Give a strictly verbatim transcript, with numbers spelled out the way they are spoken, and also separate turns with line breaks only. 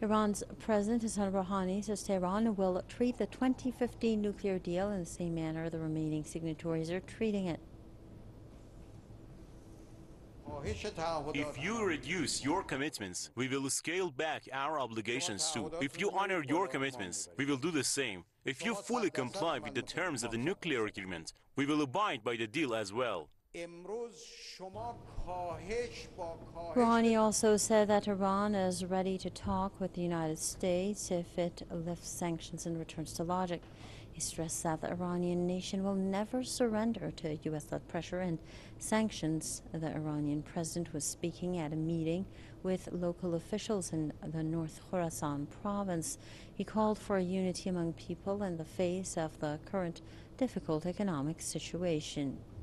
Iran's President Hassan Rouhani says Tehran will treat the twenty fifteen nuclear deal in the same manner the remaining signatories are treating it.
If you reduce your commitments, we will scale back our obligations too. If you honor your commitments, we will do the same. If you fully comply with the terms of the nuclear agreement, we will abide by the deal as well.
Rouhani also said that Iran is ready to talk with the United States if it lifts sanctions and returns to logic. He stressed that the Iranian nation will never surrender to U S-led pressure and sanctions. The Iranian president was speaking at a meeting with local officials in the North Khorasan province. He called for unity among people in the face of the current difficult economic situation.